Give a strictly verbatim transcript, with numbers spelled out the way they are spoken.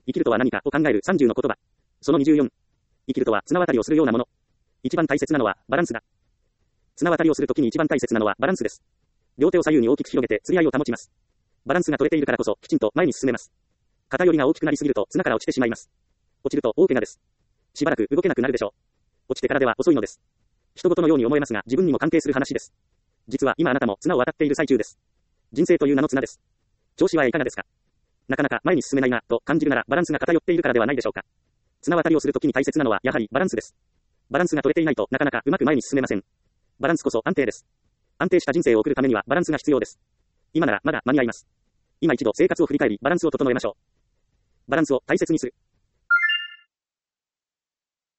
生きるとは何かを考えるさんじゅうの言葉。そのにじゅうよん。生きるとは綱渡りをするようなもの。一番大切なのはバランスだ。綱渡りをするときに一番大切なのはバランスです。両手を左右に大きく広げて釣り合いを保ちます。バランスが取れているからこそきちんと前に進めます。偏りが大きくなりすぎると綱から落ちてしまいます。落ちると大怪我です。しばらく動けなくなるでしょう。落ちてからでは遅いのです。人事のように思えますが自分にも関係する話です。実は今あなたも綱を渡っている最中です。人生という名の綱です。調子はいかがですか？なかなか前に進めないなと感じるならバランスが偏っているからではないでしょうか。綱渡りをするときに大切なのはやはりバランスです。バランスが取れていないとなかなかうまく前に進めません。バランスこそ安定です。安定した人生を送るためにはバランスが必要です。今ならまだ間に合います。今一度生活を振り返りバランスを整えましょう。バランスを大切にする。